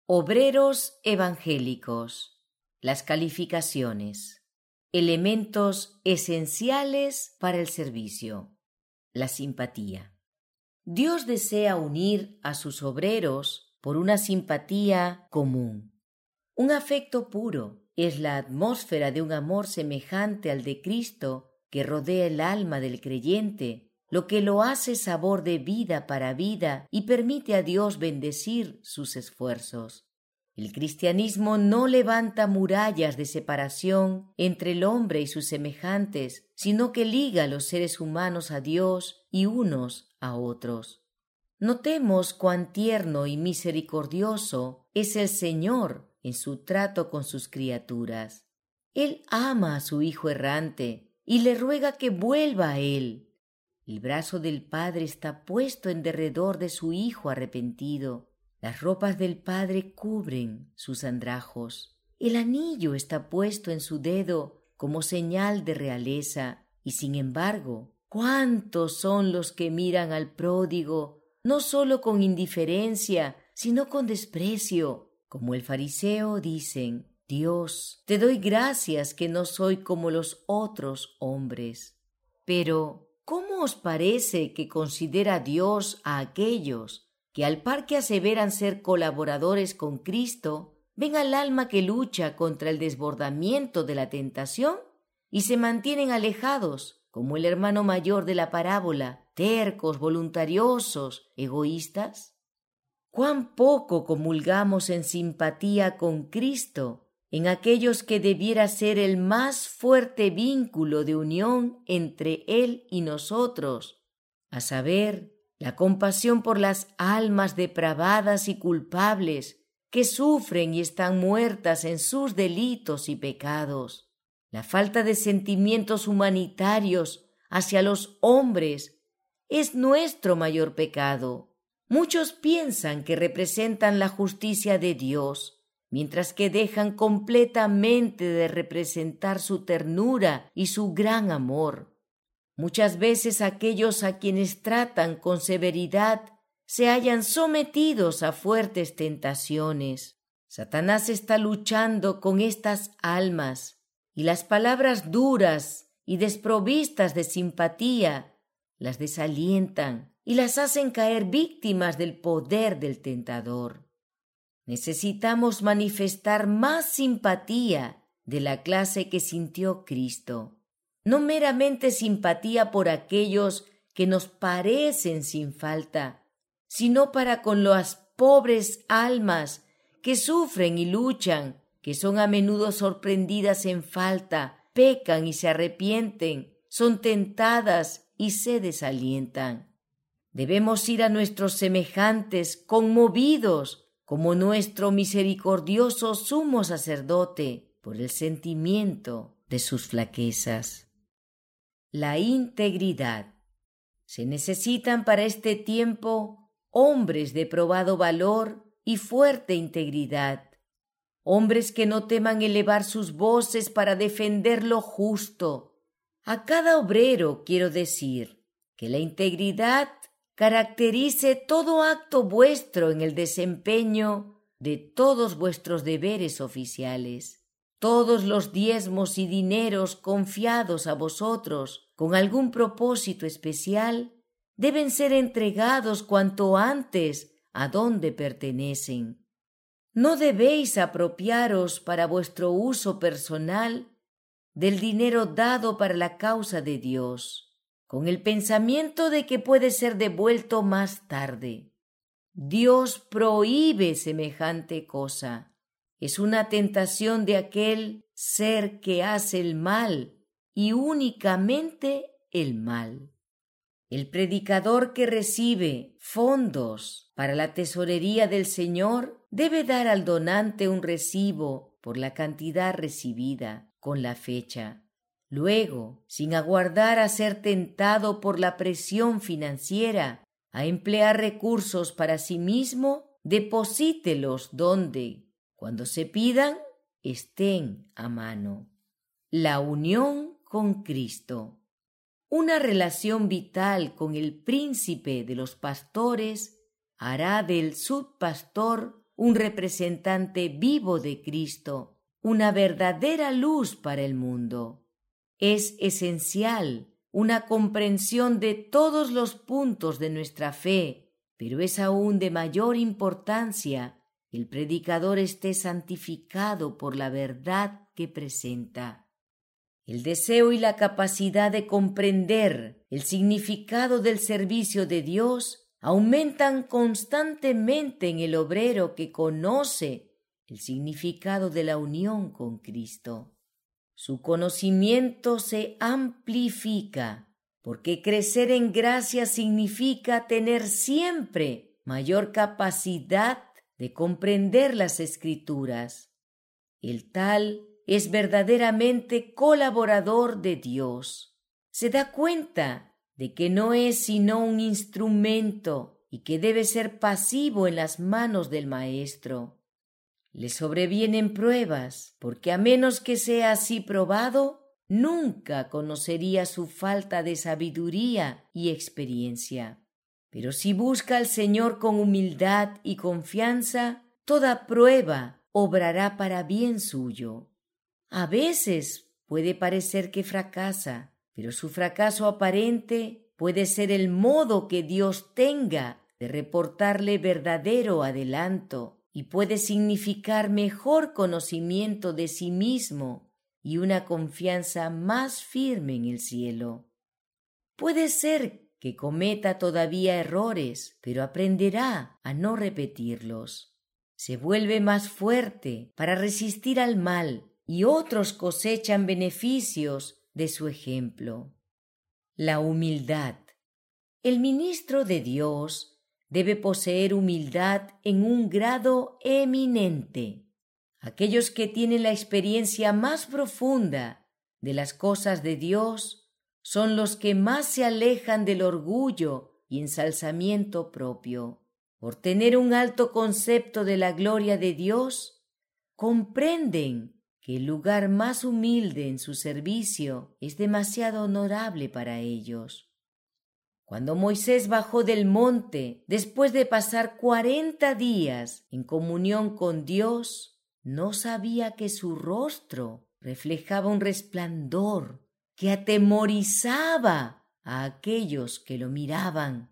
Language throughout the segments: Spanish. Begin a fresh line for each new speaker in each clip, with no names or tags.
Obreros evangélicos. Las calificaciones. Elementos esenciales para el servicio. La simpatía. Dios desea unir a sus obreros por una simpatía común. Un afecto puro es la atmósfera de un amor semejante al de Cristo que rodea el alma del creyente, lo que lo hace sabor de vida para vida y permite a Dios bendecir sus esfuerzos. El cristianismo no levanta murallas de separación entre el hombre y sus semejantes, sino que liga a los seres humanos a Dios y unos a otros. Notemos cuán tierno y misericordioso es el Señor en su trato con sus criaturas. Él ama a su Hijo errante y le ruega que vuelva a Él. El brazo del Padre está puesto en derredor de su Hijo arrepentido. Las ropas del Padre cubren sus andrajos. El anillo está puesto en su dedo como señal de realeza. Y sin embargo, ¿cuántos son los que miran al pródigo, no solo con indiferencia, sino con desprecio? Como el fariseo dicen: Dios, te doy gracias que no soy como los otros hombres. Pero, ¿cómo os parece que considera Dios a aquellos que al par que aseveran ser colaboradores con Cristo, ven al alma que lucha contra el desbordamiento de la tentación y se mantienen alejados, como el hermano mayor de la parábola, tercos, voluntariosos, egoístas? ¿Cuán poco comulgamos en simpatía con Cristo, en aquellos que debiera ser el más fuerte vínculo de unión entre Él y nosotros, a saber, la compasión por las almas depravadas y culpables que sufren y están muertas en sus delitos y pecados? La falta de sentimientos humanitarios hacia los hombres es nuestro mayor pecado. Muchos piensan que representan la justicia de Dios, mientras que dejan completamente de representar su ternura y su gran amor. Muchas veces aquellos a quienes tratan con severidad se hallan sometidos a fuertes tentaciones. Satanás está luchando con estas almas, y las palabras duras y desprovistas de simpatía las desalientan y las hacen caer víctimas del poder del tentador. Necesitamos manifestar más simpatía de la clase que sintió Cristo. No meramente simpatía por aquellos que nos parecen sin falta, sino para con las pobres almas que sufren y luchan, que son a menudo sorprendidas en falta, pecan y se arrepienten, son tentadas y se desalientan. Debemos ir a nuestros semejantes conmovidos, como nuestro misericordioso sumo sacerdote, por el sentimiento de sus flaquezas. La integridad. Se necesitan para este tiempo hombres de probado valor y fuerte integridad, hombres que no teman elevar sus voces para defender lo justo. A cada obrero quiero decir que la integridad caracterice todo acto vuestro en el desempeño de todos vuestros deberes oficiales. Todos los diezmos y dineros confiados a vosotros con algún propósito especial deben ser entregados cuanto antes a donde pertenecen. No debéis apropiaros para vuestro uso personal del dinero dado para la causa de Dios, con el pensamiento de que puede ser devuelto más tarde. Dios prohíbe semejante cosa. Es una tentación de aquel ser que hace el mal y únicamente el mal. El predicador que recibe fondos para la tesorería del Señor debe dar al donante un recibo por la cantidad recibida con la fecha. Luego, sin aguardar a ser tentado por la presión financiera a emplear recursos para sí mismo, deposítelos donde, cuando se pidan, estén a mano. La unión con Cristo. Una relación vital con el príncipe de los pastores hará del subpastor un representante vivo de Cristo, una verdadera luz para el mundo. Es esencial una comprensión de todos los puntos de nuestra fe, pero es aún de mayor importancia que el predicador esté santificado por la verdad que presenta. El deseo y la capacidad de comprender el significado del servicio de Dios aumentan constantemente en el obrero que conoce el significado de la unión con Cristo. Su conocimiento se amplifica, porque crecer en gracia significa tener siempre mayor capacidad de comprender las Escrituras. El tal es verdaderamente colaborador de Dios. Se da cuenta de que no es sino un instrumento y que debe ser pasivo en las manos del Maestro. Le sobrevienen pruebas, porque a menos que sea así probado, nunca conocería su falta de sabiduría y experiencia. Pero si busca al Señor con humildad y confianza, toda prueba obrará para bien suyo. A veces puede parecer que fracasa, pero su fracaso aparente puede ser el modo que Dios tenga de reportarle verdadero adelanto y puede significar mejor conocimiento de sí mismo y una confianza más firme en el cielo. Puede ser que cometa todavía errores, pero aprenderá a no repetirlos. Se vuelve más fuerte para resistir al mal y otros cosechan beneficios de su ejemplo. La humildad. El ministro de Dios debe poseer humildad en un grado eminente. Aquellos que tienen la experiencia más profunda de las cosas de Dios son los que más se alejan del orgullo y ensalzamiento propio. Por tener un alto concepto de la gloria de Dios, comprenden que el lugar más humilde en su servicio es demasiado honorable para ellos. Cuando Moisés bajó del monte, después de pasar 40 días en comunión con Dios, no sabía que su rostro reflejaba un resplandor que atemorizaba a aquellos que lo miraban.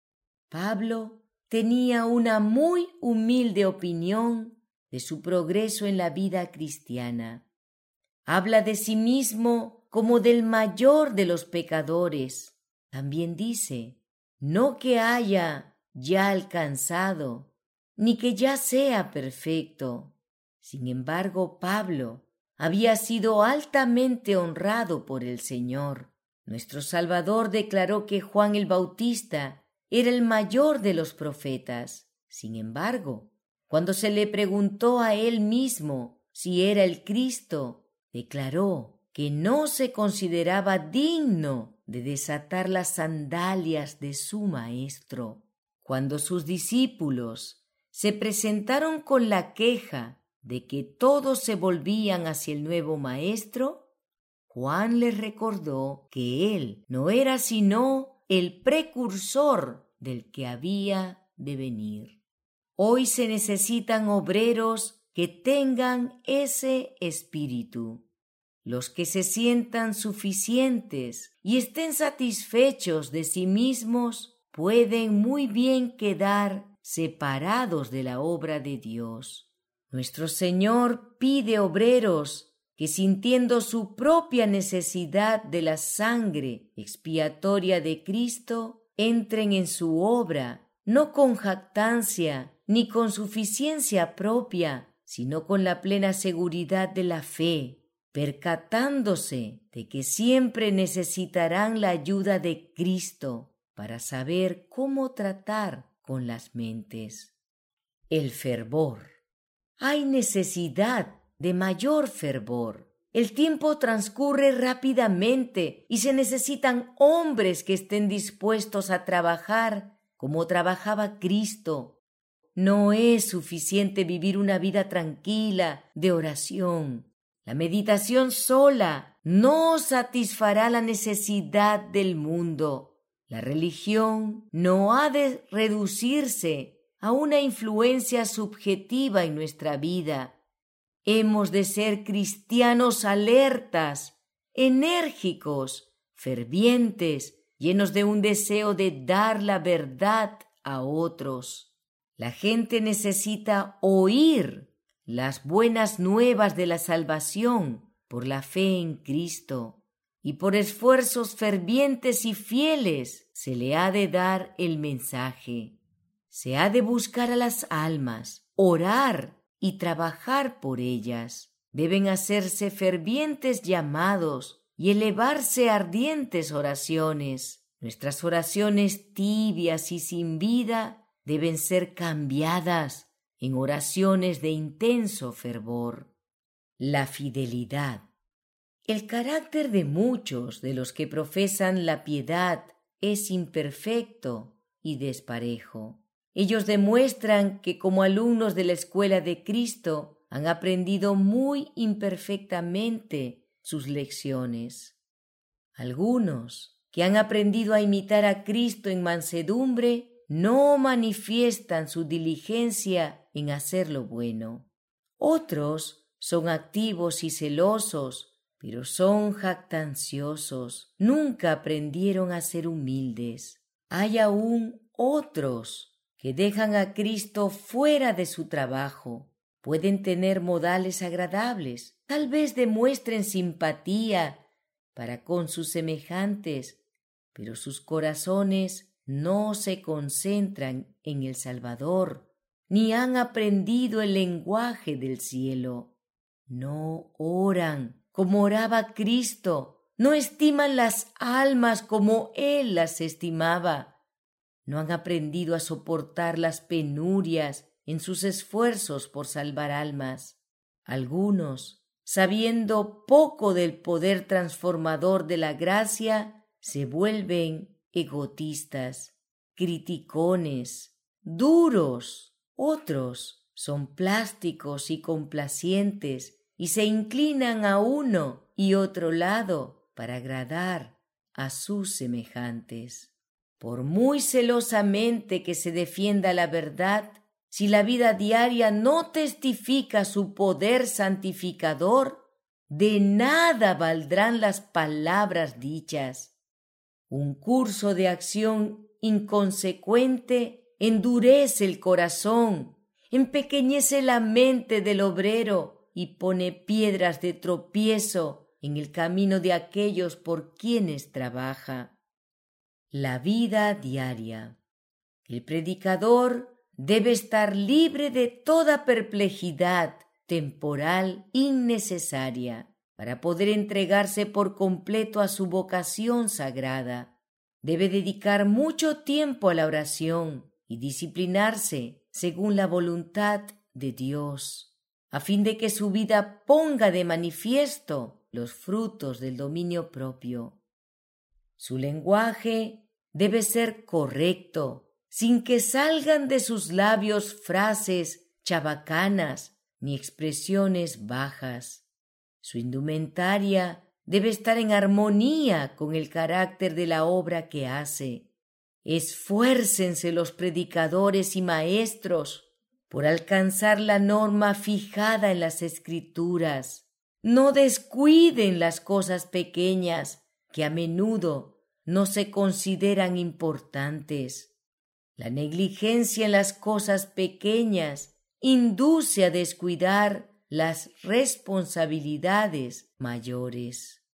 Pablo tenía una muy humilde opinión de su progreso en la vida cristiana. Habla de sí mismo como del mayor de los pecadores. También dice, no que haya ya alcanzado, ni que ya sea perfecto. Sin embargo, Pablo había sido altamente honrado por el Señor. Nuestro Salvador declaró que Juan el Bautista era el mayor de los profetas. Sin embargo, cuando se le preguntó a él mismo si era el Cristo, declaró que no se consideraba digno de desatar las sandalias de su maestro. Cuando sus discípulos se presentaron con la queja de que todos se volvían hacia el nuevo maestro, Juan les recordó que él no era sino el precursor del que había de venir. Hoy se necesitan obreros que tengan ese espíritu. Los que se sientan suficientes y estén satisfechos de sí mismos pueden muy bien quedar separados de la obra de Dios. Nuestro Señor pide obreros que, sintiendo su propia necesidad de la sangre expiatoria de Cristo, entren en su obra, no con jactancia ni con suficiencia propia, sino con la plena seguridad de la fe, percatándose de que siempre necesitarán la ayuda de Cristo para saber cómo tratar con las mentes. El fervor. Hay necesidad de mayor fervor. El tiempo transcurre rápidamente y se necesitan hombres que estén dispuestos a trabajar como trabajaba Cristo. No es suficiente vivir una vida tranquila de oración. La meditación sola no satisfará la necesidad del mundo. La religión no ha de reducirse a una influencia subjetiva en nuestra vida. Hemos de ser cristianos alertas, enérgicos, fervientes, llenos de un deseo de dar la verdad a otros. La gente necesita oír las buenas nuevas de la salvación por la fe en Cristo, y por esfuerzos fervientes y fieles se le ha de dar el mensaje. Se ha de buscar a las almas, orar y trabajar por ellas. Deben hacerse fervientes llamados y elevarse ardientes oraciones. Nuestras oraciones tibias y sin vida deben ser cambiadas en oraciones de intenso fervor. La fidelidad. El carácter de muchos de los que profesan la piedad es imperfecto y desparejo. Ellos demuestran que como alumnos de la escuela de Cristo han aprendido muy imperfectamente sus lecciones. Algunos que han aprendido a imitar a Cristo en mansedumbre no manifiestan su diligencia en hacer lo bueno. Otros son activos y celosos, pero son jactanciosos, nunca aprendieron a ser humildes. Hay aún otros que dejan a Cristo fuera de su trabajo. Pueden tener modales agradables, tal vez demuestren simpatía para con sus semejantes, pero sus corazones no se concentran en el Salvador, ni han aprendido el lenguaje del cielo. No oran como oraba Cristo, no estiman las almas como Él las estimaba, no han aprendido a soportar las penurias en sus esfuerzos por salvar almas. Algunos, sabiendo poco del poder transformador de la gracia, se vuelven egoístas, criticones, duros. Otros son plásticos y complacientes y se inclinan a uno y otro lado para agradar a sus semejantes. Por muy celosamente que se defienda la verdad, si la vida diaria no testifica su poder santificador, de nada valdrán las palabras dichas. Un curso de acción inconsecuente endurece el corazón, empequeñece la mente del obrero y pone piedras de tropiezo en el camino de aquellos por quienes trabaja. La vida diaria. El predicador debe estar libre de toda perplejidad temporal innecesaria para poder entregarse por completo a su vocación sagrada. Debe dedicar mucho tiempo a la oración y disciplinarse según la voluntad de Dios, a fin de que su vida ponga de manifiesto los frutos del dominio propio. Su lenguaje debe ser correcto, sin que salgan de sus labios frases chabacanas ni expresiones bajas. Su indumentaria debe estar en armonía con el carácter de la obra que hace. Esfuércense los predicadores y maestros por alcanzar la norma fijada en las Escrituras. No descuiden las cosas pequeñas que a menudo no se consideran importantes. La negligencia en las cosas pequeñas induce a descuidar las responsabilidades mayores.